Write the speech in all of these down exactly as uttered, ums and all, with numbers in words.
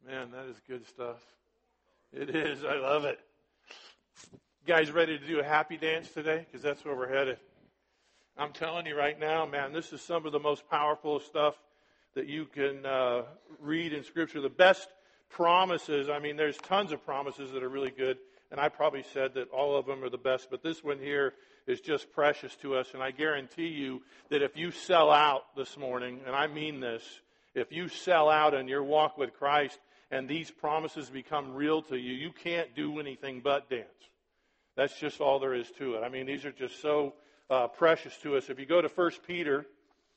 Man, that is good stuff. It is. I love it. You guys ready to do a happy dance today? Because that's where we're headed. I'm telling you right now, man, this is some of the most powerful stuff that you can uh, read in Scripture. The best promises, I mean, there's tons of promises that are really good, and I probably said that all of them are the best, but this one here is just precious to us, and I guarantee you that if you sell out this morning, and I mean this, if you sell out in your walk with Christ and these promises become real to you, you can't do anything but dance. That's just all there is to it. I mean, these are just so uh, precious to us. If you go to First Peter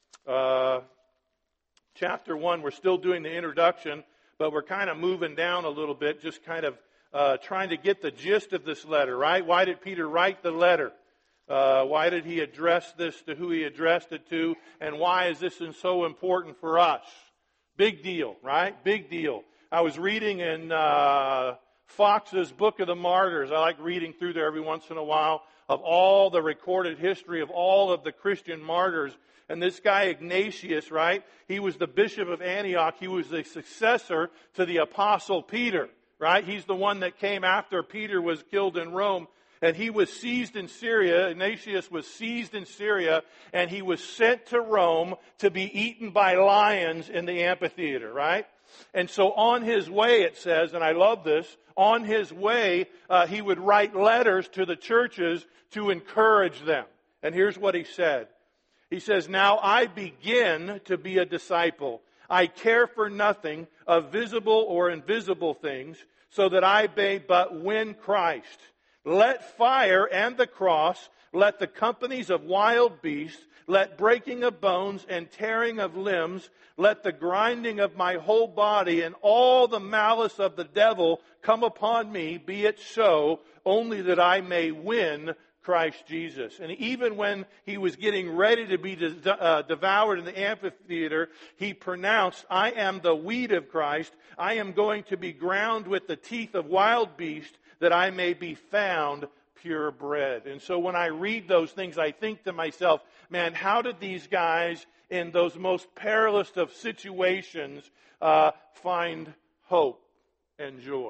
uh, chapter one, we're still doing the introduction, but we're kind of moving down a little bit, just kind of uh, trying to get the gist of this letter, right? Why did Peter write the letter? Uh, why did he address this to who he addressed it to? And why is this so important for us? Big deal, right? Big deal. I was reading in uh, Fox's Book of the Martyrs. I like reading through there every once in a while of all the recorded history of all of the Christian martyrs. And this guy Ignatius, right? He was the bishop of Antioch. He was the successor to the apostle Peter, right? He's the one that came after Peter was killed in Rome. And he was seized in Syria. Ignatius was seized in Syria, and he was sent to Rome to be eaten by lions in the amphitheater, right? And so on his way, it says, and I love this, on his way, uh, he would write letters to the churches to encourage them. And here's what he said. He says, "Now I begin to be a disciple. I care for nothing of visible or invisible things, so that I may but win Christ. Let fire and the cross, let the companies of wild beasts, let breaking of bones and tearing of limbs, let the grinding of my whole body and all the malice of the devil come upon me, be it so, only that I may win Christ Jesus." And even when he was getting ready to be de- uh, devoured in the amphitheater, he pronounced, "I am the wheat of Christ. I am going to be ground with the teeth of wild beasts, that I may be found pure bread." And so when I read those things, I think to myself, man, how did these guys in those most perilous of situations uh, find hope and joy?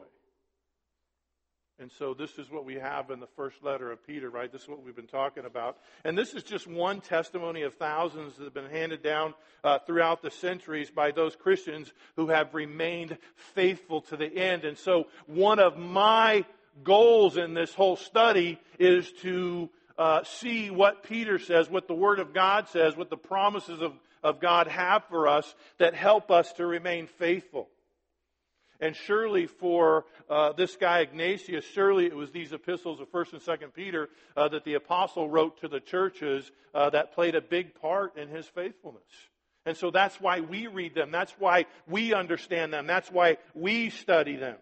And so this is what we have in the first letter of Peter, right? This is what we've been talking about. And this is just one testimony of thousands that have been handed down uh, throughout the centuries by those Christians who have remained faithful to the end. And so one of my goals in this whole study is to uh, see what Peter says, what the Word of God says, what the promises of, of God have for us that help us to remain faithful. And surely for uh, this guy Ignatius, surely it was these epistles of First and Second Peter uh, that the apostle wrote to the churches uh, that played a big part in his faithfulness. And so that's why we read them. That's why we understand them. That's why we study them.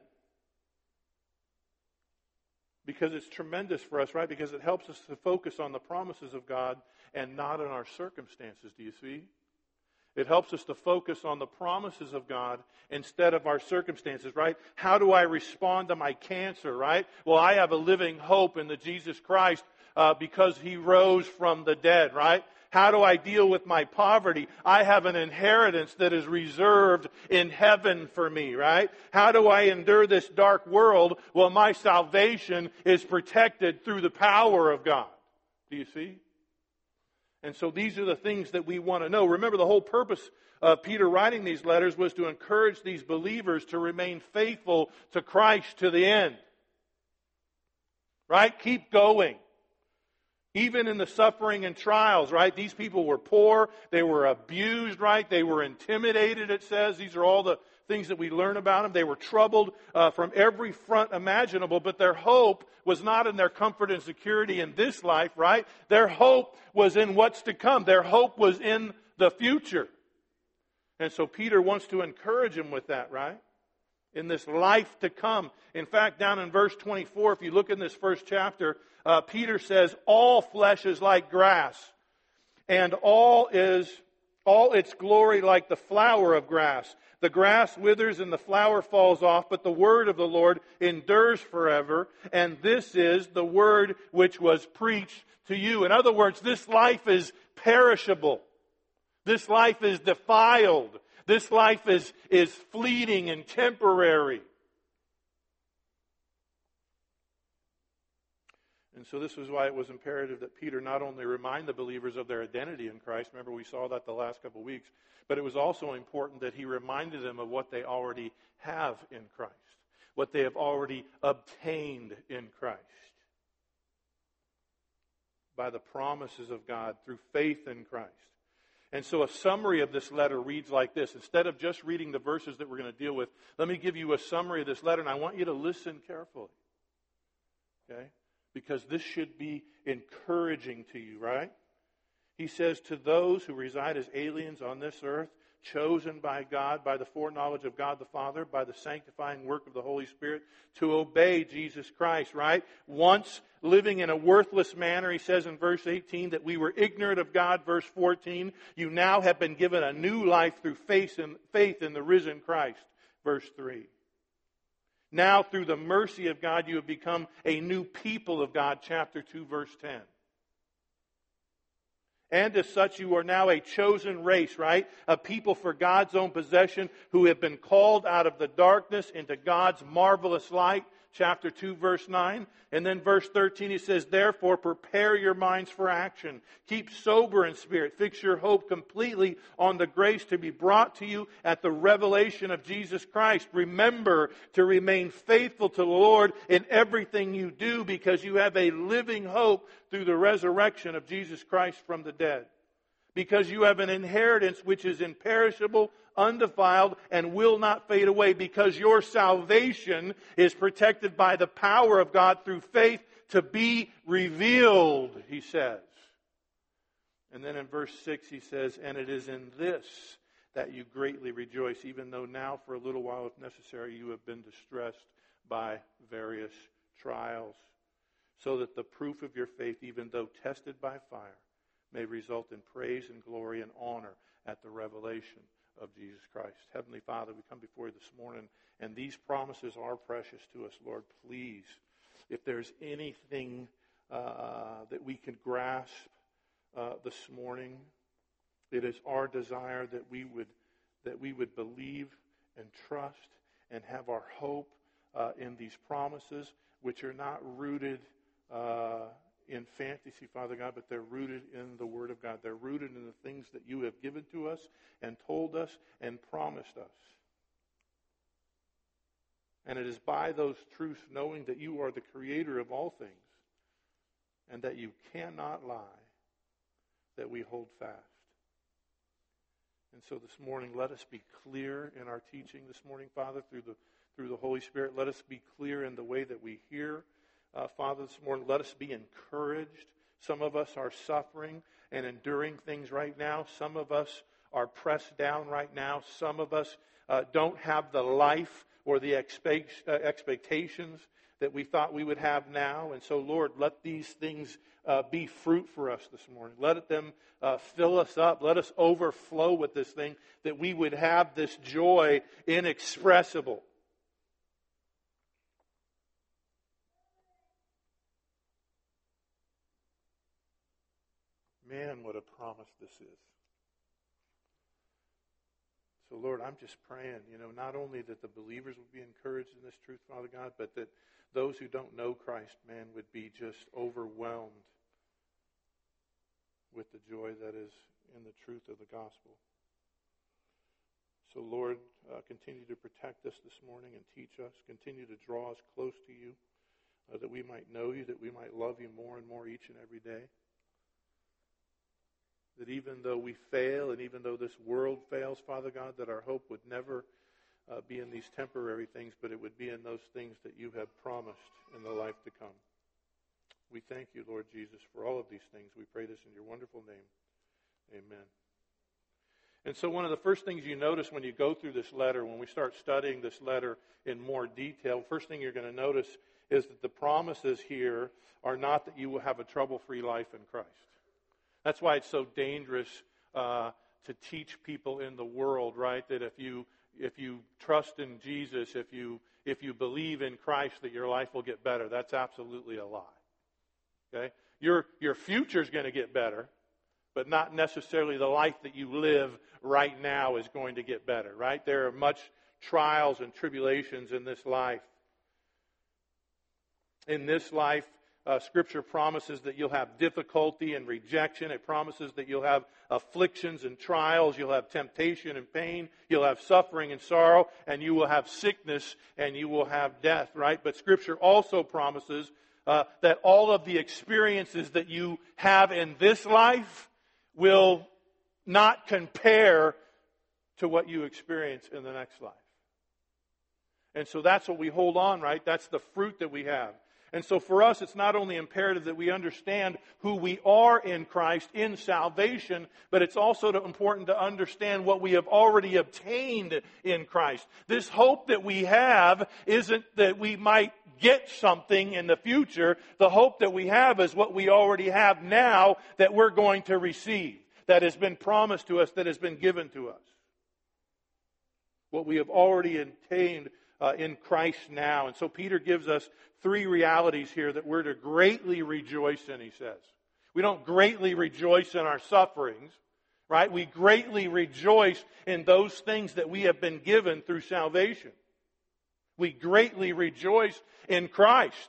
Because it's tremendous for us, right? Because it helps us to focus on the promises of God and not on our circumstances. Do you see? It helps us to focus on the promises of God instead of our circumstances, right? How do I respond to my cancer, right? Well, I have a living hope in the Jesus Christ uh, because He rose from the dead, right? How do I deal with my poverty? I have an inheritance that is reserved in heaven for me, right? How do I endure this dark world? Well, my salvation is protected through the power of God. Do you see? And so these are the things that we want to know. Remember, the whole purpose of Peter writing these letters was to encourage these believers to remain faithful to Christ to the end. Right? Keep going. Even in the suffering and trials, right? These people were poor. They were abused, right? They were intimidated, it says. These are all the things that we learn about them. They were troubled uh, from every front imaginable, but their hope was not in their comfort and security in this life, right? Their hope was in what's to come. Their hope was in the future. And so Peter wants to encourage them with that, right? In this life to come. In fact, down in verse twenty-four, if you look in this first chapter, uh, Peter says, "All flesh is like grass, and all is all its glory like the flower of grass. The grass withers and the flower falls off, but the word of the Lord endures forever. And this is the word which was preached to you." In other words, this life is perishable. This life is defiled. This life is, is fleeting and temporary. And so this was why it was imperative that Peter not only remind the believers of their identity in Christ, remember we saw that the last couple of weeks, but it was also important that he reminded them of what they already have in Christ, what they have already obtained in Christ by the promises of God through faith in Christ. And so a summary of this letter reads like this. Instead of just reading the verses that we're going to deal with, let me give you a summary of this letter, and I want you to listen carefully. Okay? Because this should be encouraging to you, right? He says, to those who reside as aliens on this earth, chosen by God, by the foreknowledge of God the Father, by the sanctifying work of the Holy Spirit, to obey Jesus Christ, right? Once living in a worthless manner, he says in verse eighteen, that we were ignorant of God, verse fourteen. You now have been given a new life through faith in, faith in the risen Christ, verse three. Now, through the mercy of God, you have become a new people of God, chapter two, verse ten. And as such, you are now a chosen race, right? A people for God's own possession who have been called out of the darkness into God's marvelous light, chapter two, verse nine. And then verse thirteen, he says, therefore, prepare your minds for action. Keep sober in spirit. Fix your hope completely on the grace to be brought to you at the revelation of Jesus Christ. Remember to remain faithful to the Lord in everything you do, because you have a living hope through the resurrection of Jesus Christ from the dead. Because you have an inheritance which is imperishable, undefiled, and will not fade away. Because your salvation is protected by the power of God through faith to be revealed, he says. And then in verse six he says, and it is in this that you greatly rejoice, even though now for a little while, if necessary, you have been distressed by various trials, so that the proof of your faith, even though tested by fire, may result in praise and glory and honor at the revelation of Jesus Christ. Heavenly Father, we come before you this morning, and these promises are precious to us, Lord. Please, if there's anything uh, that we can grasp uh, this morning, it is our desire that we would that we would believe and trust and have our hope uh, in these promises, which are not rooted uh, in fantasy, Father God, but they're rooted in the Word of God. They're rooted in the things that you have given to us and told us and promised us. And it is by those truths, knowing that you are the creator of all things and that you cannot lie, that we hold fast. And so this morning, let us be clear in our teaching this morning, Father, through the through the Holy Spirit. Let us be clear in the way that we hear. Uh, Father, this morning, let us be encouraged. Some of us are suffering and enduring things right now. Some of us are pressed down right now. Some of us uh, don't have the life or the expect, uh, expectations that we thought we would have now. And so, Lord, let these things uh, be fruit for us this morning. Let them uh, fill us up. Let us overflow with this thing, that we would have this joy inexpressible. Man, what a promise this is. So, Lord, I'm just praying, you know, not only that the believers would be encouraged in this truth, Father God, but that those who don't know Christ, man, would be just overwhelmed with the joy that is in the truth of the gospel. So, Lord, uh, continue to protect us this morning and teach us. Continue to draw us close to you, uh, that we might know you, that we might love you more and more each and every day. That even though we fail and even though this world fails, Father God, that our hope would never uh, be in these temporary things, but it would be in those things that you have promised in the life to come. We thank you, Lord Jesus, for all of these things. We pray this in your wonderful name. Amen. And so one of the first things you notice when you go through this letter, when we start studying this letter in more detail, first thing you're going to notice is that the promises here are not that you will have a trouble-free life in Christ. That's why it's so dangerous uh, to teach people in the world, right? That if you if you trust in Jesus, if you if you believe in Christ, that your life will get better. That's absolutely a lie. Okay, your your future's going to get better, but not necessarily the life that you live right now is going to get better, right? There are much trials and tribulations in this life. In this life, uh, Scripture promises that you'll have difficulty and rejection. It promises that you'll have afflictions and trials. You'll have temptation and pain. You'll have suffering and sorrow. And you will have sickness and you will have death, right? But Scripture also promises uh, that all of the experiences that you have in this life will not compare to what you experience in the next life. And so that's what we hold on, right? That's the fruit that we have. And so for us, it's not only imperative that we understand who we are in Christ in salvation, but it's also important to understand what we have already obtained in Christ. This hope that we have isn't that we might get something in the future. The hope that we have is what we already have now that we're going to receive, that has been promised to us, that has been given to us. What we have already attained Uh, in Christ now. And so Peter gives us three realities here that we're to greatly rejoice in, he says. We don't greatly rejoice in our sufferings, right? We greatly rejoice in those things that we have been given through salvation. We greatly rejoice in Christ.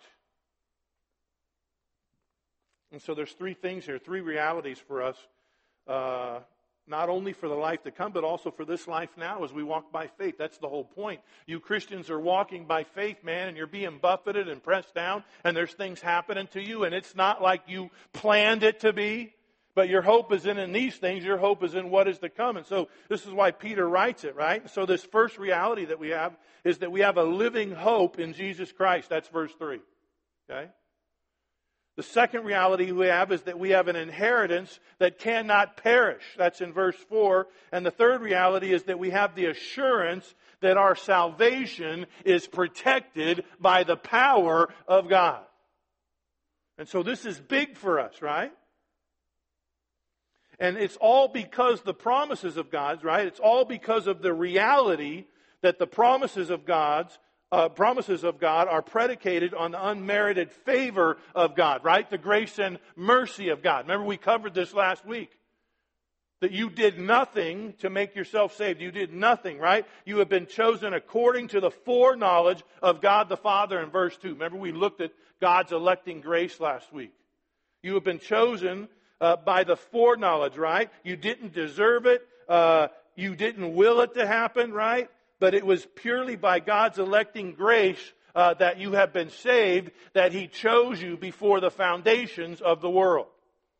And so there's three things here, three realities for us, uh, not only for the life to come, but also for this life now as we walk by faith. That's the whole point. You Christians are walking by faith, man, and you're being buffeted and pressed down, and there's things happening to you, and it's not like you planned it to be, but your hope isn't in these things. Your hope is in what is to come. And so this is why Peter writes it, right? So this first reality that we have is that we have a living hope in Jesus Christ. That's verse three. Okay? The second reality we have is that we have an inheritance that cannot perish. That's in verse four. And the third reality is that we have the assurance that our salvation is protected by the power of God. And so this is big for us, right? And it's all because the promises of God's, right? It's all because of the reality that the promises of God's Uh, promises of God are predicated on the unmerited favor of God, right? The grace and mercy of God. Remember, we covered this last week. That you did nothing to make yourself saved. You did nothing, right? You have been chosen according to the foreknowledge of God the Father in verse two. Remember, we looked at God's electing grace last week. You have been chosen uh, by the foreknowledge, right? You didn't deserve it. Uh, you didn't will it to happen, right? But it was purely by God's electing grace uh, that you have been saved, that He chose you before the foundations of the world.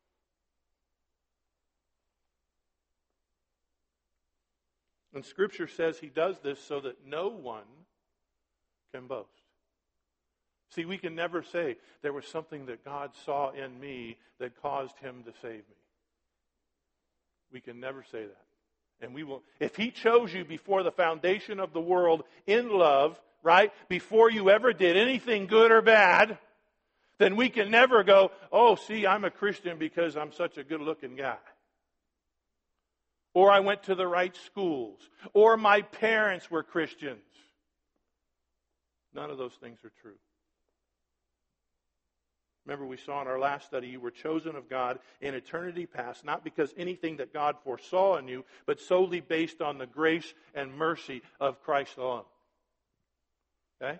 And Scripture says He does this so that no one can boast. See, we can never say there was something that God saw in me that caused Him to save me. We can never say that. And we will, if He chose you before the foundation of the world in love, right, before you ever did anything good or bad, then we can never go, oh, see, I'm a Christian because I'm such a good-looking guy. Or I went to the right schools. Or my parents were Christians. None of those things are true. Remember, we saw in our last study, you were chosen of God in eternity past, not because anything that God foresaw in you, but solely based on the grace and mercy of Christ alone. Okay?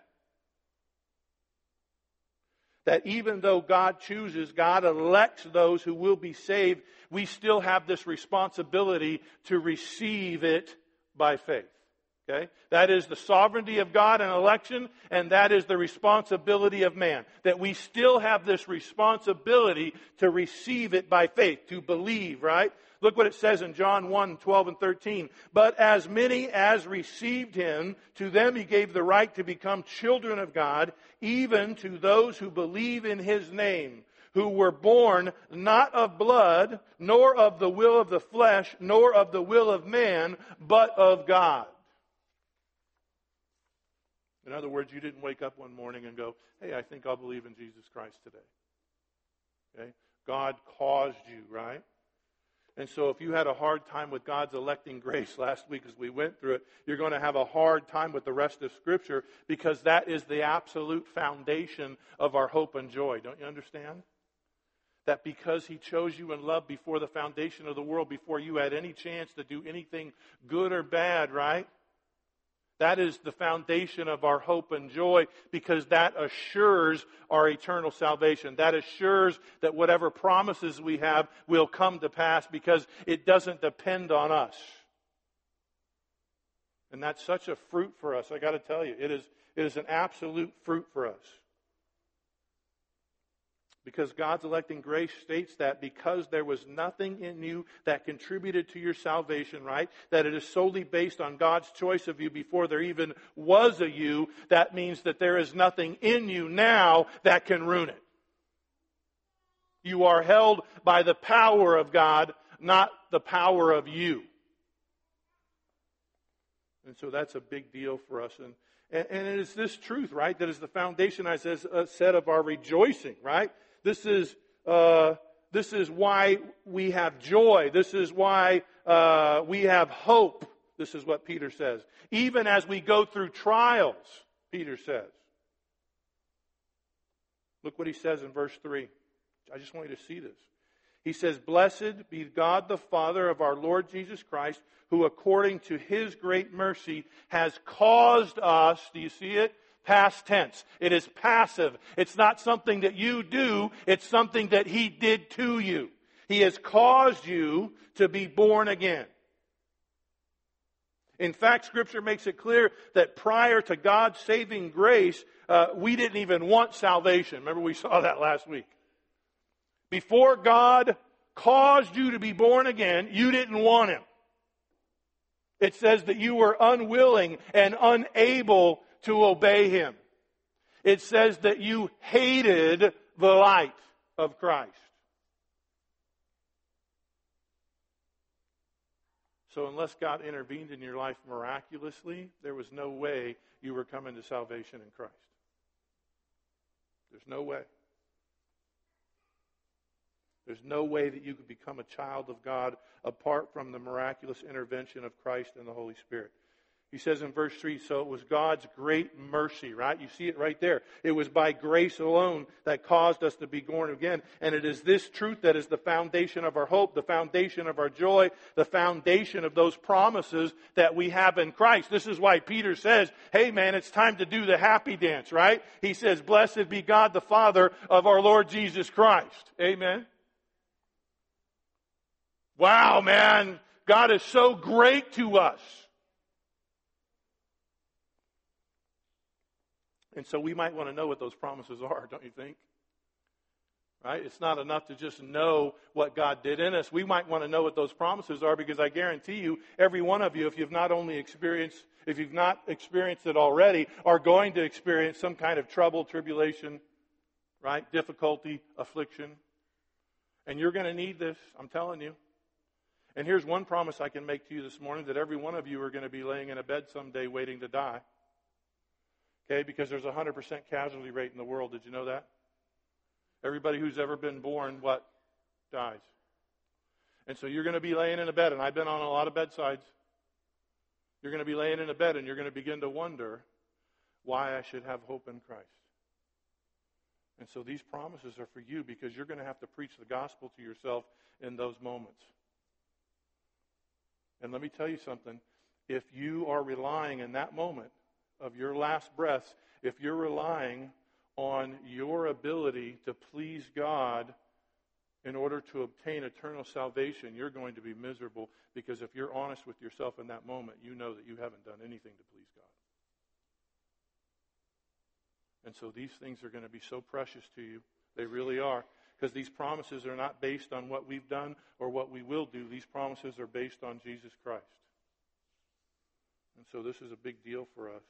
That even though God chooses, God elects those who will be saved, we still have this responsibility to receive it by faith. Okay? That is the sovereignty of God in election, and that is the responsibility of man. That we still have this responsibility to receive it by faith, to believe, right? Look what it says in John one, twelve and thirteen. But as many as received Him, to them He gave the right to become children of God, even to those who believe in His name, who were born not of blood, nor of the will of the flesh, nor of the will of man, but of God. In other words, you didn't wake up one morning and go, hey, I think I'll believe in Jesus Christ today. Okay? God caused you, right? And so if you had a hard time with God's electing grace last week as we went through it, you're going to have a hard time with the rest of Scripture, because that is the absolute foundation of our hope and joy. Don't you understand? that because He chose you in love before the foundation of the world, before you had any chance to do anything good or bad, right? That is the foundation of our hope and joy, because that assures our eternal salvation. That assures that whatever promises we have will come to pass, because it doesn't depend on us. And that's such a fruit for us. I got to tell you, it is, it is an absolute fruit for us. Because God's electing grace states that because there was nothing in you that contributed to your salvation, right? That it is solely based on God's choice of you before there even was a you. That means that there is nothing in you now that can ruin it. You are held by the power of God, not the power of you. And so that's a big deal for us. And, and, and it is this truth, right, that is the foundation, as I said, of our rejoicing, right? This is uh, this is why we have joy. This is why uh, we have hope. This is what Peter says. Even as we go through trials, Peter says. Look what he says in verse three. I just want you to see this. He says, "Blessed be God the Father of our Lord Jesus Christ, who according to His great mercy has caused us," do you see it? Past tense. It is passive. It's not something that you do. It's something that He did to you. He has caused you to be born again. In fact, Scripture makes it clear that prior to God's saving grace, uh, we didn't even want salvation. Remember, we saw that last week. Before God caused you to be born again, you didn't want Him. It says that you were unwilling and unable to obey Him. It says that you hated the light of Christ. So unless God intervened in your life miraculously, there was no way you were coming to salvation in Christ. There's no way. There's no way that you could become a child of God apart from the miraculous intervention of Christ and the Holy Spirit. He says in verse three, so it was God's great mercy, right? You see it right there. It was by grace alone that caused us to be born again. And it is this truth that is the foundation of our hope, the foundation of our joy, the foundation of those promises that we have in Christ. This is why Peter says, hey man, it's time to do the happy dance, right? He says, blessed be God the Father of our Lord Jesus Christ. Amen. Wow, man, God is so great to us. And so we might want to know what those promises are, don't you think? Right? It's not enough to just know what God did in us. We might want to know what those promises are, because I guarantee you, every one of you, if you've not only experienced, if you've not experienced it already, are going to experience some kind of trouble, tribulation, right? Difficulty, affliction. And you're going to need this, I'm telling you. And here's one promise I can make to you this morning, that every one of you are going to be laying in a bed someday waiting to die. Okay, because there's a one hundred percent casualty rate in the world. Did you know that? Everybody who's ever been born, what? Dies. And so you're going to be laying in a bed, and I've been on a lot of bedsides. You're going to be laying in a bed, and you're going to begin to wonder why I should have hope in Christ. And so these promises are for you, because you're going to have to preach the gospel to yourself in those moments. And let me tell you something. If you are relying in that moment of your last breaths, if you're relying on your ability to please God in order to obtain eternal salvation, you're going to be miserable, because if you're honest with yourself in that moment, you know that you haven't done anything to please God. And so these things are going to be so precious to you. They really are. Because these promises are not based on what we've done or what we will do. These promises are based on Jesus Christ. And so this is a big deal for us.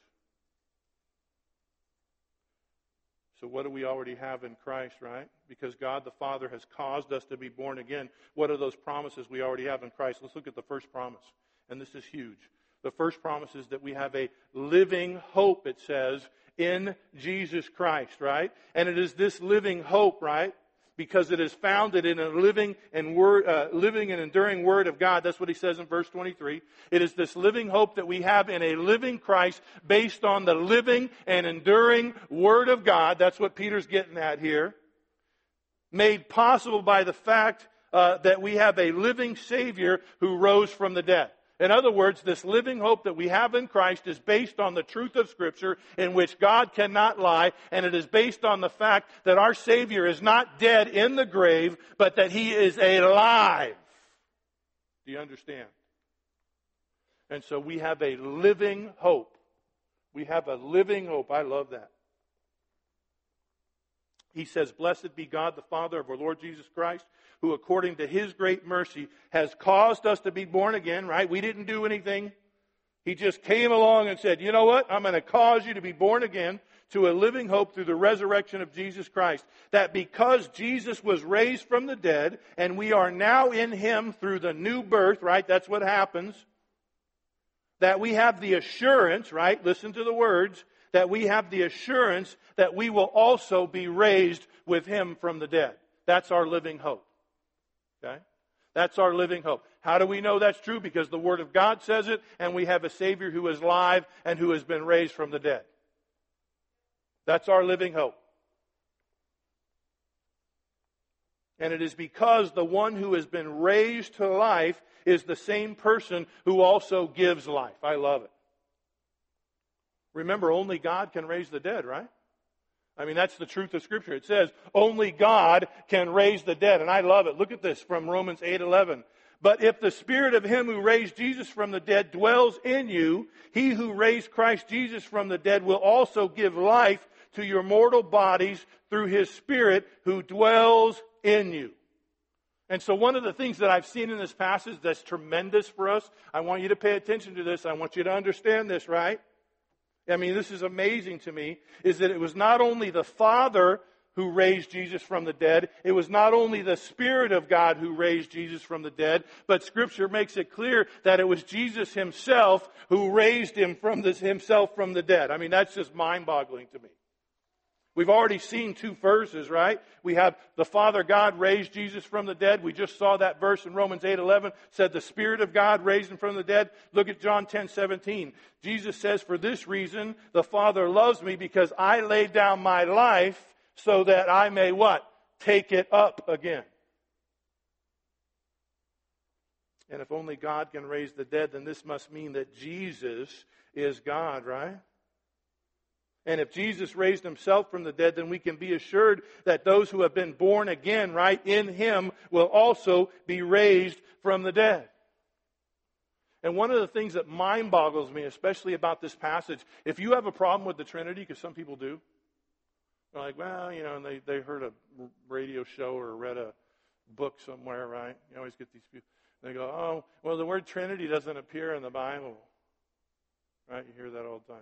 So what do we already have in Christ, right? Because God the Father has caused us to be born again. What are those promises we already have in Christ? Let's look at the first promise. And this is huge. The first promise is that we have a living hope, it says, in Jesus Christ, right? And it is this living hope, right? Because it is founded in a living and word, uh, living and enduring Word of God. That's what he says in verse twenty-three. It is this living hope that we have in a living Christ, based on the living and enduring Word of God. That's what Peter's getting at here. made possible by the fact uh, that we have a living Savior who rose from the dead. In other words, this living hope that we have in Christ is based on the truth of Scripture in which God cannot lie, and it is based on the fact that our Savior is not dead in the grave, but that He is alive. Do you understand? And so we have a living hope. We have a living hope. I love that. He says, "Blessed be God, the Father of our Lord Jesus Christ, who according to His great mercy has caused us to be born again," right? We didn't do anything. He just came along and said, you know what? I'm going to cause you to be born again to a living hope through the resurrection of Jesus Christ. That because Jesus was raised from the dead and we are now in Him through the new birth, right? That's what happens. That we have the assurance, right? Listen to the words. That we have the assurance that we will also be raised with Him from the dead. That's our living hope. Okay? That's our living hope. How do we know that's true? Because the Word of God says it, and we have a Savior who is alive and who has been raised from the dead. That's our living hope. And it is because the one who has been raised to life is the same person who also gives life. I love it. Remember, only God can raise the dead, right? I mean, that's the truth of Scripture. It says, only God can raise the dead. And I love it. Look at this from Romans eight eleven. "But if the Spirit of Him who raised Jesus from the dead dwells in you, He who raised Christ Jesus from the dead will also give life to your mortal bodies through His Spirit who dwells in you." And so one of the things that I've seen in this passage that's tremendous for us, I want you to pay attention to this. I want you to understand this, right? I mean, this is amazing to me, is that it was not only the Father who raised Jesus from the dead, it was not only the Spirit of God who raised Jesus from the dead, but Scripture makes it clear that it was Jesus Himself who raised Him from this, Himself from the dead. I mean, that's just mind-boggling to me. We've already seen two verses, right? We have the Father God raised Jesus from the dead. We just saw that verse in Romans eight eleven, said the Spirit of God raised Him from the dead. Look at John ten seventeen. Jesus says, "For this reason the Father loves me, because I laid down my life so that I may" what? "Take it up again." And if only God can raise the dead, then this must mean that Jesus is God, right? And if Jesus raised Himself from the dead, then we can be assured that those who have been born again, right, in Him will also be raised from the dead. And one of the things that mind boggles me, especially about this passage, if you have a problem with the Trinity, because some people do, they're like, well, you know, and they, they heard a radio show or read a book somewhere, right? You always get these people. They go, oh, well, the word Trinity doesn't appear in the Bible. Right? You hear that all the time.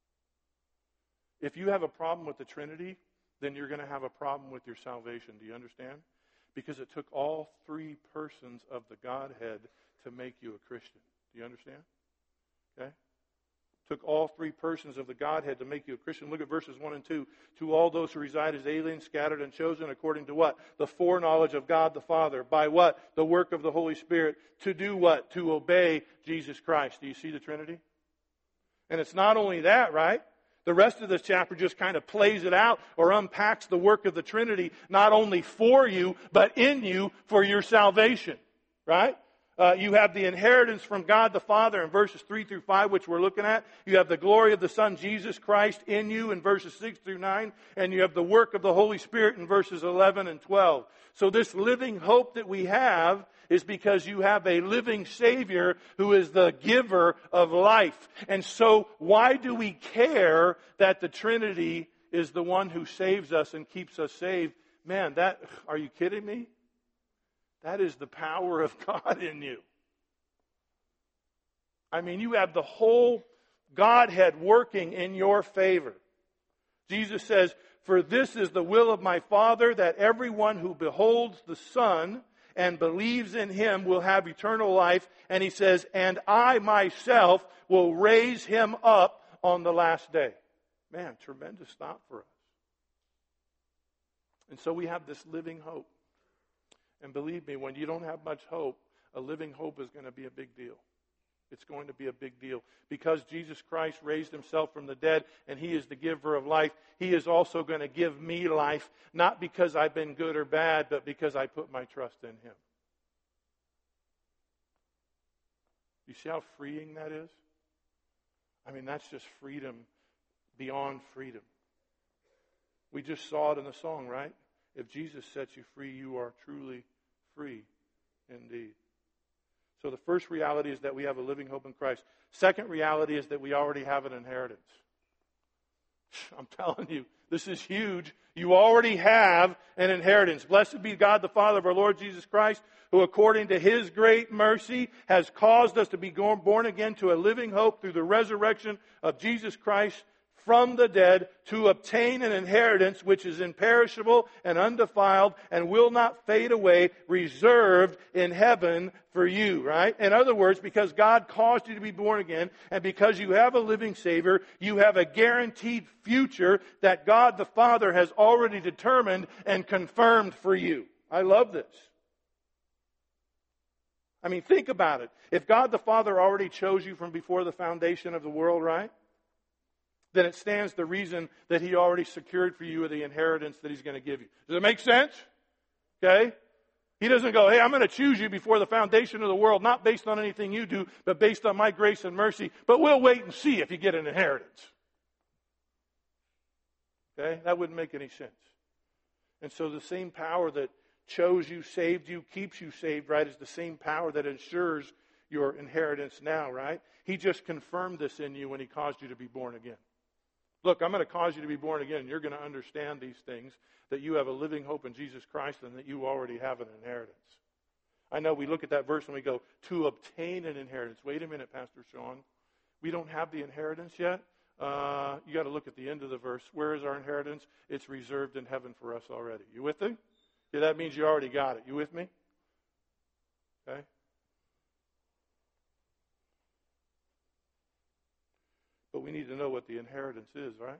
If you have a problem with the Trinity, then you're going to have a problem with your salvation. Do you understand? Because it took all three persons of the Godhead to make you a Christian. Do you understand? Okay? Took all three persons of the Godhead to make you a Christian. Look at verses one and two. "To all those who reside as aliens, scattered and chosen according to" what? "The foreknowledge of God the Father." By what? "The work of the Holy Spirit." To do what? "To obey Jesus Christ." Do you see the Trinity? And it's not only that, right? The rest of this chapter just kind of plays it out or unpacks the work of the Trinity, not only for you, but in you for your salvation. Right? Uh, you have the inheritance from God the Father in verses three through five, which we're looking at. You have the glory of the Son, Jesus Christ, in you in verses six through nine. And you have the work of the Holy Spirit in verses eleven and twelve. So this living hope that we have is because you have a living Savior who is the giver of life. And so why do we care that the Trinity is the one who saves us and keeps us saved? Man, that, are you kidding me? That is the power of God in you. I mean, you have the whole Godhead working in your favor. Jesus says, "For this is the will of my Father, that everyone who beholds the Son and believes in Him will have eternal life." And He says, "And I myself will raise him up on the last day." Man, tremendous thought for us. And so we have this living hope. And believe me, when you don't have much hope, a living hope is going to be a big deal. It's going to be a big deal. Because Jesus Christ raised himself from the dead and he is the giver of life, he is also going to give me life, not because I've been good or bad, but because I put my trust in him. You see how freeing that is? I mean, that's just freedom beyond freedom. We just saw it in the song, right? If Jesus sets you free, you are truly free indeed. So the first reality is that we have a living hope in Christ. Second reality is that we already have an inheritance. I'm telling you, this is huge. You already have an inheritance. Blessed be God the Father of our Lord Jesus Christ, who according to his great mercy has caused us to be born again to a living hope through the resurrection of Jesus Christ from the dead, to obtain an inheritance which is imperishable and undefiled and will not fade away, reserved in heaven for you, right? In other words, because God caused you to be born again, and because you have a living Savior, you have a guaranteed future that God the Father has already determined and confirmed for you. I love this. I mean, think about it. If God the Father already chose you from before the foundation of the world, right? Then it stands the reason that he already secured for you the inheritance that he's going to give you. Does it make sense? Okay? He doesn't go, hey, I'm going to choose you before the foundation of the world, not based on anything you do, but based on my grace and mercy. But we'll wait and see if you get an inheritance. Okay? That wouldn't make any sense. And so the same power that chose you, saved you, keeps you saved, right, is the same power that ensures your inheritance now, right? He just confirmed this in you when he caused you to be born again. Look, I'm going to cause you to be born again, and you're going to understand these things, that you have a living hope in Jesus Christ and that you already have an inheritance. I know we look at that verse and we go, to obtain an inheritance. Wait a minute, Pastor Sean. We don't have the inheritance yet? Uh, you got to look at the end of the verse. Where is our inheritance? It's reserved in heaven for us already. You with me? Yeah, that means you already got it. You with me? Okay. But we need to know what the inheritance is, right?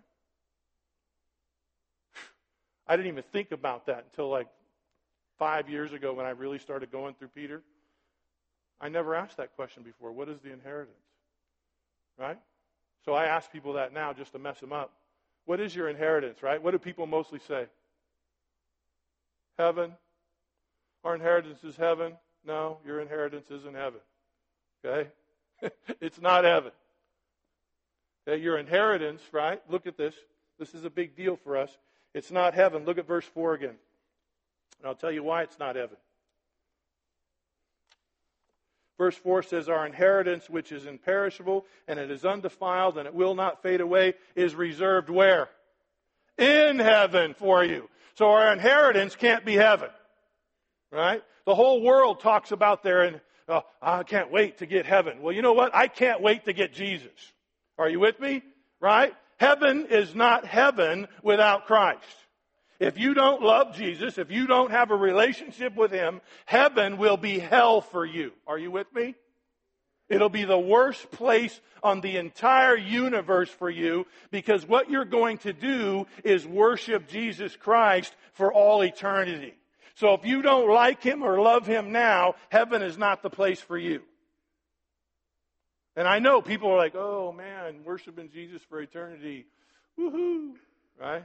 I didn't even think about that until like five years ago when I really started going through Peter. I never asked that question before. What is the inheritance? Right? So I ask people that now just to mess them up. What is your inheritance, right? What do people mostly say? Heaven. Our inheritance is heaven. No, your inheritance isn't heaven. Okay? It's not heaven. Okay, your inheritance, right? Look at this. This is a big deal for us. It's not heaven. Look at verse four again. And I'll tell you why it's not heaven. Verse four says, our inheritance, which is imperishable, and it is undefiled, and it will not fade away, is reserved where? In heaven for you. So our inheritance can't be heaven. Right? The whole world talks about their, and oh, I can't wait to get heaven. Well, you know what? I can't wait to get Jesus. Are you with me? Right? Heaven is not heaven without Christ. If you don't love Jesus, if you don't have a relationship with him, heaven will be hell for you. Are you with me? It'll be the worst place on the entire universe for you, because what you're going to do is worship Jesus Christ for all eternity. So if you don't like him or love him now, heaven is not the place for you. And I know people are like, oh man, worshiping Jesus for eternity. Woohoo! Right?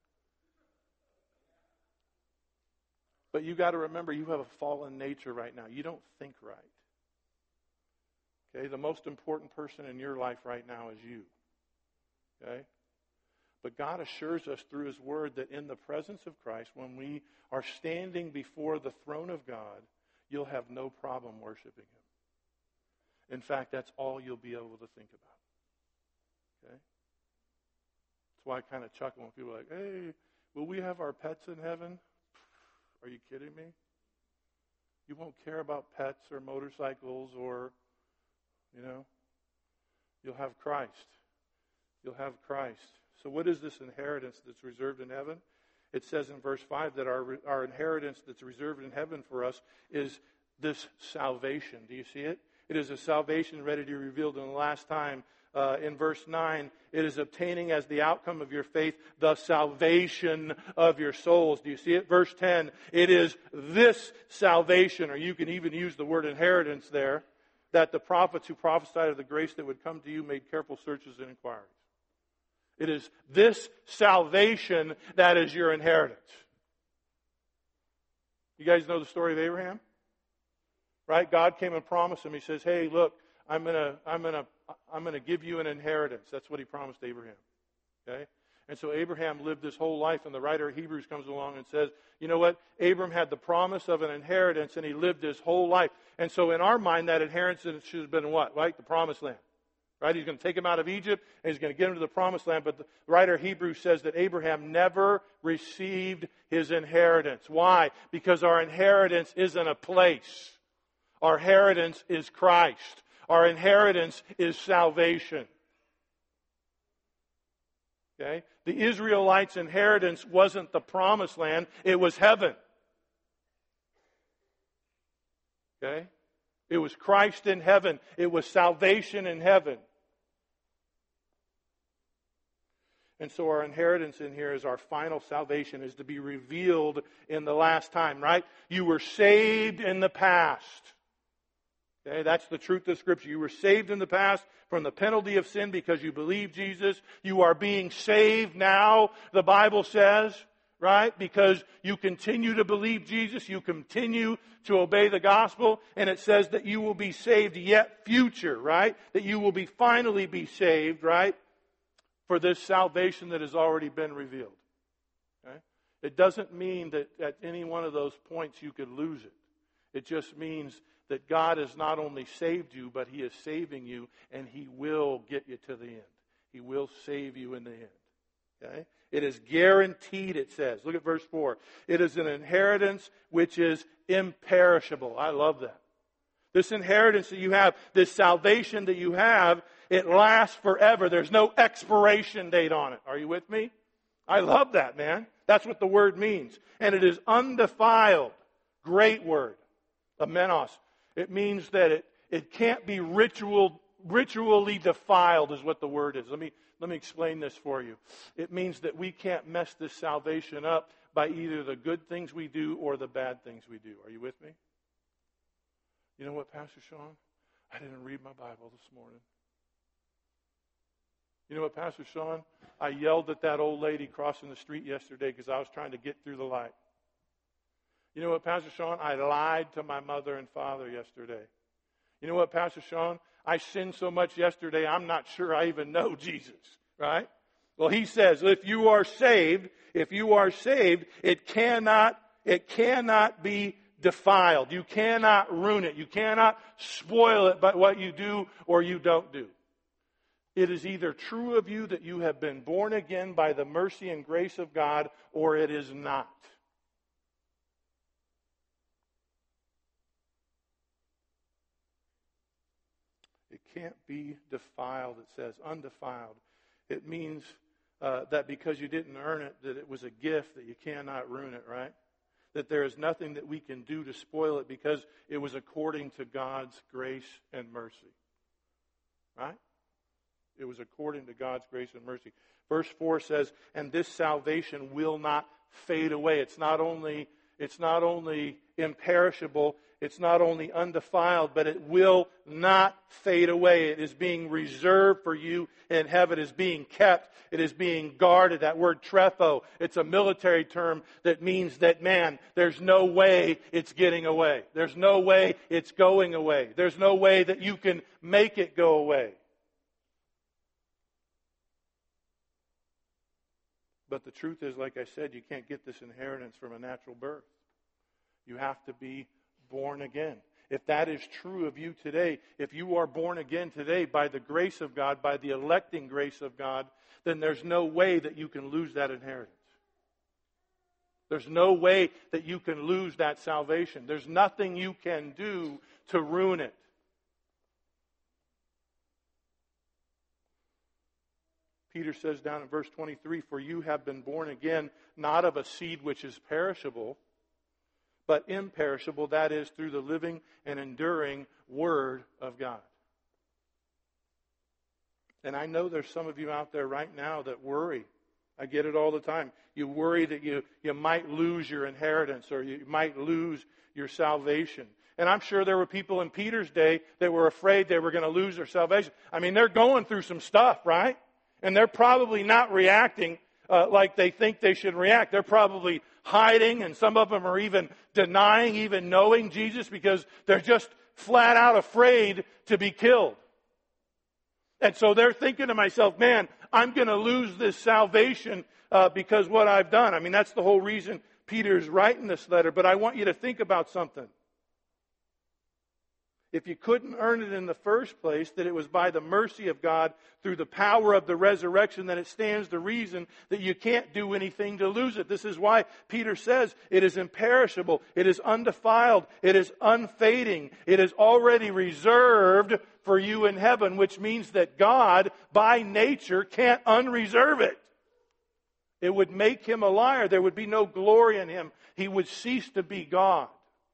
But you got to remember, you have a fallen nature right now. You don't think right. Okay? The most important person in your life right now is you. Okay? But God assures us through his word that in the presence of Christ, when we are standing before the throne of God, you'll have no problem worshiping him. In fact, that's all you'll be able to think about. Okay? That's why I kind of chuckle when people are like, hey, will we have our pets in heaven? Are you kidding me? You won't care about pets or motorcycles or, you know, you'll have Christ. You'll have Christ. So what is this inheritance that's reserved in heaven? It says in verse five that our, our inheritance that's reserved in heaven for us is this salvation. Do you see it? It is a salvation ready to be revealed in the last time. Uh, in verse nine, it is obtaining as the outcome of your faith the salvation of your souls. Do you see it? Verse ten, it is this salvation, or you can even use the word inheritance there, that the prophets who prophesied of the grace that would come to you made careful searches and inquiries. It is this salvation that is your inheritance. You guys know the story of Abraham? Right? God came and promised him. He says, hey, look, I'm going to I'm going to I'm going to give you an inheritance. That's what he promised Abraham. Okay? And so Abraham lived his whole life, and the writer of Hebrews comes along and says, you know what? Abraham had the promise of an inheritance, and he lived his whole life. And so in our mind, that inheritance should have been what? Right? The promised land. Right? He's going to take him out of Egypt, and he's going to get him to the promised land. But the writer of Hebrews says that Abraham never received his inheritance. Why? Because our inheritance isn't a place. Our inheritance is Christ. Our inheritance is salvation. Okay? The Israelites' inheritance wasn't the promised land, it was heaven. Okay? It was Christ in heaven. It was salvation in heaven. And so our inheritance in here is our final salvation, is to be revealed in the last time, right? You were saved in the past. Okay, that's the truth of Scripture. You were saved in the past from the penalty of sin because you believe Jesus. You are being saved now, the Bible says, right? Because you continue to believe Jesus. You continue to obey the gospel. And it says that you will be saved yet future, right? That you will be finally be saved, right? For this salvation that has already been revealed. Okay? It doesn't mean that at any one of those points you could lose it. It just means that God has not only saved you, but He is saving you, and He will get you to the end. He will save you in the end. Okay? It is guaranteed, it says. Look at verse four. It is an inheritance which is imperishable. I love that. This inheritance that you have, this salvation that you have, it lasts forever. There's no expiration date on it. Are you with me? I love that, man. That's what the word means. And it is undefiled. Great word. Amenos. It means that it, it can't be ritual, ritually defiled is what the word is. Let me, let me explain this for you. It means that we can't mess this salvation up by either the good things we do or the bad things we do. Are you with me? You know what, Pastor Sean? I didn't read my Bible this morning. You know what, Pastor Sean? I yelled at that old lady crossing the street yesterday because I was trying to get through the light. You know what, Pastor Sean? I lied to my mother and father yesterday. You know what, Pastor Sean? I sinned so much yesterday, I'm not sure I even know Jesus, right? Well, he says, if you are saved, if you are saved, it cannot, it cannot be defiled. You cannot ruin it. You cannot spoil it by what you do or you don't do. It is either true of you that you have been born again by the mercy and grace of God, or it is not. It can't be defiled, it says, undefiled. It means uh, that because you didn't earn it, that it was a gift, that you cannot ruin it, right? That there is nothing that we can do to spoil it because it was according to God's grace and mercy. Right? It was according to God's grace and mercy. Verse four says, and this salvation will not fade away. It's not only, it's not only imperishable, it's not only undefiled, but it will not fade away. It is being reserved for you in heaven. It is being kept. It is being guarded. That word trepho, it's a military term that means that, man, there's no way it's getting away. There's no way it's going away. There's no way that you can make it go away. But the truth is, like I said, you can't get this inheritance from a natural birth. You have to be born again. If that is true of you today, if you are born again today by the grace of God, by the electing grace of God, then there's no way that you can lose that inheritance. There's no way that you can lose that salvation. There's nothing you can do to ruin it. Peter says down in verse twenty-three, for you have been born again, not of a seed which is perishable, but imperishable, that is, through the living and enduring Word of God. And I know there's some of you out there right now that worry. I get it all the time. You worry that you, you might lose your inheritance or you might lose your salvation. And I'm sure there were people in Peter's day that were afraid they were going to lose their salvation. I mean, they're going through some stuff, right? And they're probably not reacting uh, like they think they should react. They're probably hiding, and some of them are even denying even knowing Jesus because they're just flat out afraid to be killed. And so they're thinking to myself, man, I'm going to lose this salvation uh, because what I've done. I mean, that's the whole reason Peter's writing this letter. But I want you to think about something. If you couldn't earn it in the first place, that it was by the mercy of God through the power of the resurrection, then it stands to reason that you can't do anything to lose it. This is why Peter says it is imperishable, it is undefiled, it is unfading, it is already reserved for you in heaven, which means that God, by nature, can't unreserve it. It would make him a liar. There would be no glory in him. He would cease to be God.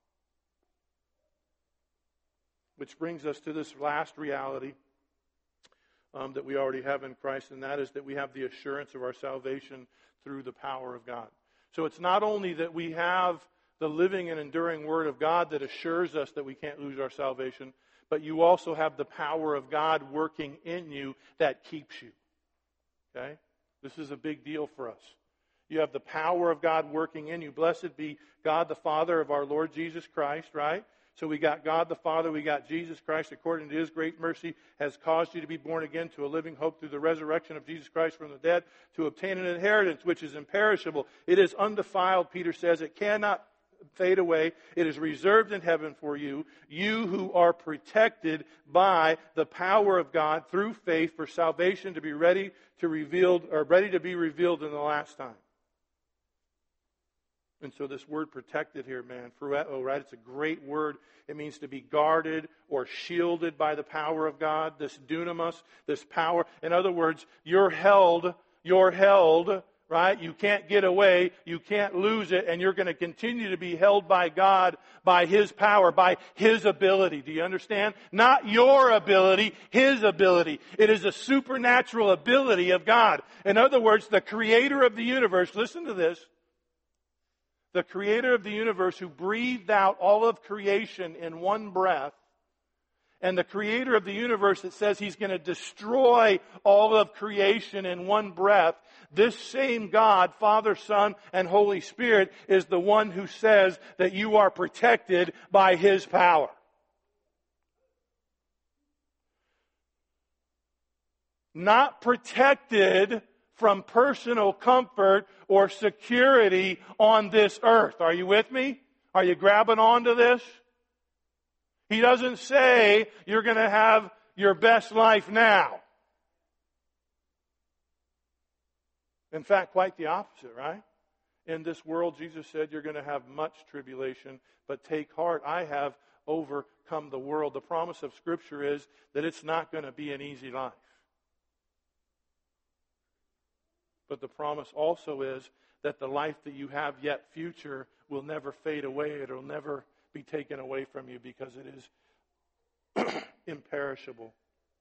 Which brings us to this last reality um, that we already have in Christ, and that is that we have the assurance of our salvation through the power of God. So it's not only that we have the living and enduring Word of God that assures us that we can't lose our salvation, but you also have the power of God working in you that keeps you. Okay? This is a big deal for us. You have the power of God working in you. Blessed be God the Father of our Lord Jesus Christ, right? So we got God the Father, we got Jesus Christ, according to His great mercy, has caused you to be born again to a living hope through the resurrection of Jesus Christ from the dead, to obtain an inheritance which is imperishable. It is undefiled, Peter says. It cannot fade away. It is reserved in heaven for you, you who are protected by the power of God through faith for salvation to be ready to revealed or ready to be revealed in the last time. And so this word protected here, man, frueo, right? It's a great word. It means to be guarded or shielded by the power of God. This dunamis, this power. In other words, you're held, you're held, right? You can't get away. You can't lose it. And you're going to continue to be held by God, by His power, by His ability. Do you understand? Not your ability, His ability. It is a supernatural ability of God. In other words, the creator of the universe, listen to this. The creator of the universe who breathed out all of creation in one breath, and the creator of the universe that says He's going to destroy all of creation in one breath, this same God, Father, Son, and Holy Spirit, is the one who says that you are protected by His power. Not protected from personal comfort or security on this earth. Are you with me? Are you grabbing onto this? He doesn't say you're going to have your best life now. In fact, quite the opposite, right? In this world, Jesus said you're going to have much tribulation, but take heart, I have overcome the world. The promise of Scripture is that it's not going to be an easy life. But the promise also is that the life that you have yet future will never fade away. It will never be taken away from you because it is imperishable.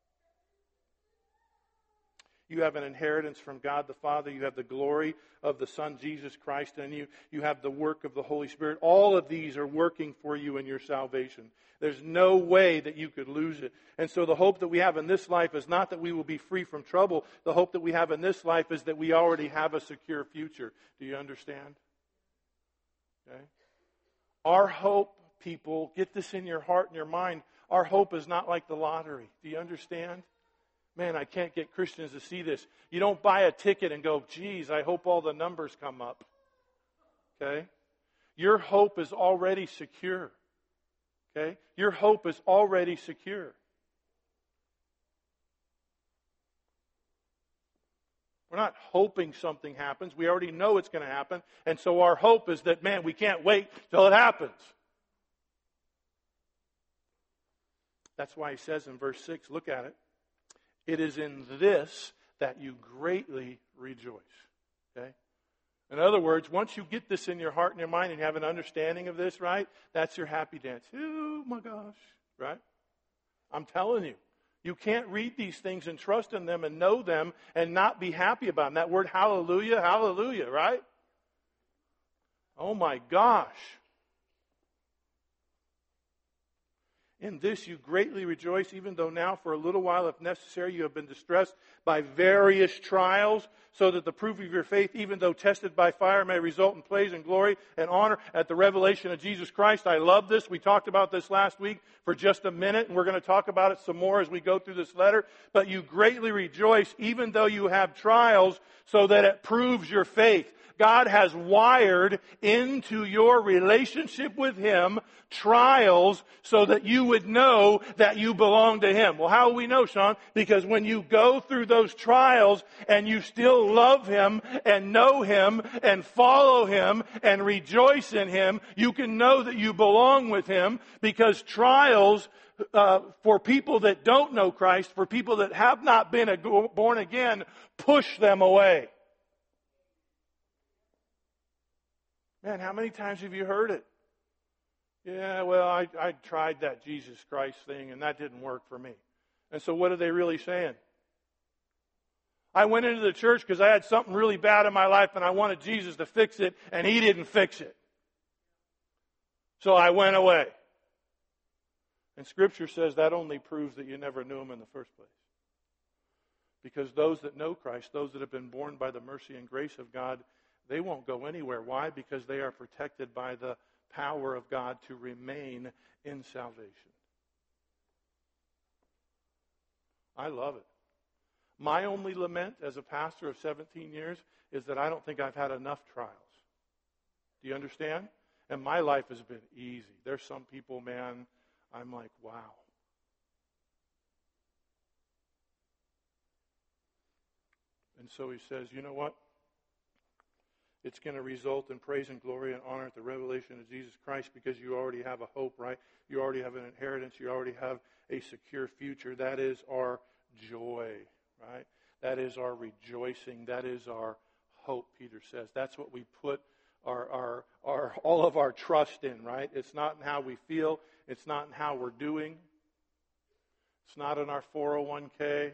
You have an inheritance from God the Father. You have the glory of the Son, Jesus Christ, in you. You have the work of the Holy Spirit. All of these are working for you in your salvation. There's no way that you could lose it. And so the hope that we have in this life is not that we will be free from trouble. The hope that we have in this life is that we already have a secure future. Do you understand? Okay. Our hope, people, get this in your heart and your mind. Our hope is not like the lottery. Do you understand? Man, I can't get Christians to see this. You don't buy a ticket and go, geez, I hope all the numbers come up. Okay? Your hope is already secure. Okay? Your hope is already secure. We're not hoping something happens. We already know it's going to happen. And so our hope is that, man, we can't wait till it happens. That's why he says in verse six, look at it. It is in this that you greatly rejoice. Okay? In other words, once you get this in your heart and your mind and you have an understanding of this, right? That's your happy dance. Oh my gosh, right? I'm telling you, you can't read these things and trust in them and know them and not be happy about them. That word hallelujah, hallelujah, right? Oh my gosh. In this you greatly rejoice, even though now for a little while, if necessary, you have been distressed by various trials, so that the proof of your faith, even though tested by fire, may result in praise and glory and honor at the revelation of Jesus Christ. I love this. We talked about this last week for just a minute, and we're going to talk about it some more as we go through this letter. But you greatly rejoice, even though you have trials, so that it proves your faith. God has wired into your relationship with Him trials so that you would know that you belong to Him. Well, how do we know, Sean? Because when you go through those trials and you still love Him and know Him and follow Him and rejoice in Him, you can know that you belong with Him, because trials uh, for people that don't know Christ, for people that have not been born again, push them away. Man, how many times have you heard it? Yeah, well, I, I tried that Jesus Christ thing, and that didn't work for me. And so what are they really saying? I went into the church because I had something really bad in my life, and I wanted Jesus to fix it, and He didn't fix it. So I went away. And Scripture says that only proves that you never knew Him in the first place. Because those that know Christ, those that have been born by the mercy and grace of God, they won't go anywhere. Why? Because they are protected by the power of God to remain in salvation. I love it. My only lament as a pastor of seventeen years is that I don't think I've had enough trials. Do you understand? And my life has been easy. There's some people, man, I'm like, wow. And so he says, you know what? It's going to result in praise and glory and honor at the revelation of Jesus Christ, because you already have a hope, right? You already have an inheritance. You already have a secure future. That is our joy, right? That is our rejoicing. That is our hope, Peter says. That's what we put our, our, our, all of our trust in, right? It's not in how we feel. It's not in how we're doing. It's not in our four oh one k.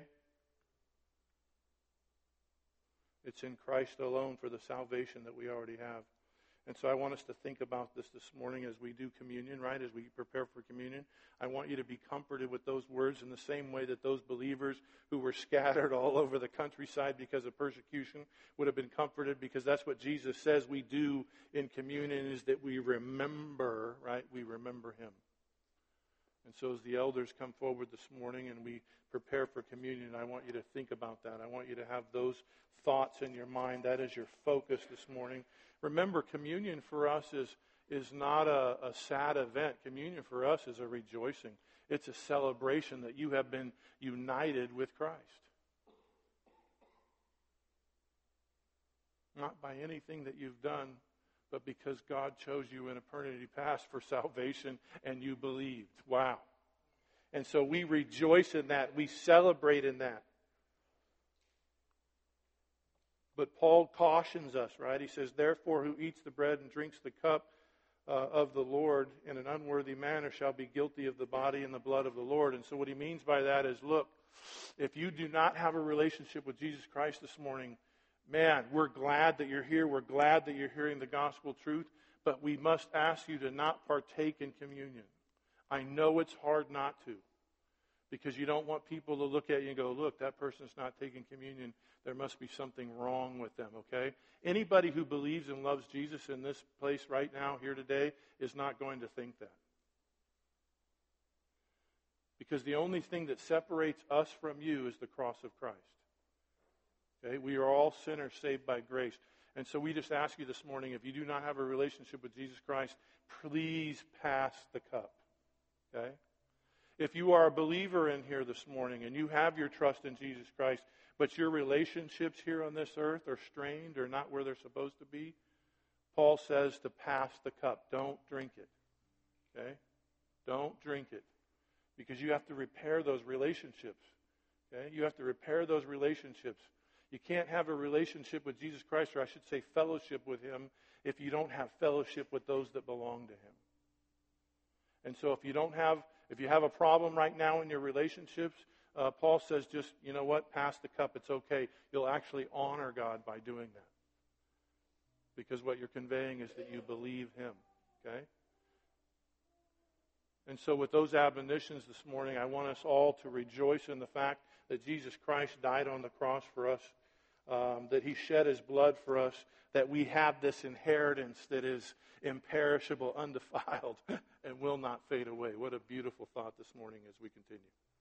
It's in Christ alone for the salvation that we already have. And so I want us to think about this this morning as we do communion, right? As we prepare for communion. I want you to be comforted with those words in the same way that those believers who were scattered all over the countryside because of persecution would have been comforted, because that's what Jesus says we do in communion, is that we remember, right? We remember Him. And so as the elders come forward this morning and we prepare for communion, I want you to think about that. I want you to have those thoughts in your mind. That is your focus this morning. Remember, communion for us is, is not a, a sad event. Communion for us is a rejoicing. It's a celebration that you have been united with Christ. Not by anything that you've done, but because God chose you in eternity past for salvation and you believed. Wow. And so we rejoice in that. We celebrate in that. But Paul cautions us, right? He says, therefore, who eats the bread and drinks the cup uh, of the Lord in an unworthy manner shall be guilty of the body and the blood of the Lord. And so what he means by that is, look, if you do not have a relationship with Jesus Christ this morning, man, we're glad that you're here. We're glad that you're hearing the gospel truth. But we must ask you to not partake in communion. I know it's hard not to, because you don't want people to look at you and go, look, that person's not taking communion. There must be something wrong with them, okay? Anybody who believes and loves Jesus in this place right now, here today, is not going to think that. Because the only thing that separates us from you is the cross of Christ. Okay? We are all sinners saved by grace. And so we just ask you this morning, if you do not have a relationship with Jesus Christ, please pass the cup. Okay? If you are a believer in here this morning and you have your trust in Jesus Christ, but your relationships here on this earth are strained or not where they're supposed to be, Paul says to pass the cup. Don't drink it. Okay? Don't drink it. Because you have to repair those relationships. Okay? You have to repair those relationships. You can't have a relationship with Jesus Christ, or I should say fellowship with Him, if you don't have fellowship with those that belong to Him. And so if you don't have, if you have a problem right now in your relationships, uh, Paul says just, you know what, pass the cup. It's okay. You'll actually honor God by doing that. Because what you're conveying is that you believe Him. Okay? And so with those admonitions this morning, I want us all to rejoice in the fact that Jesus Christ died on the cross for us, um, that He shed His blood for us, that we have this inheritance that is imperishable, undefiled, and will not fade away. What a beautiful thought this morning as we continue.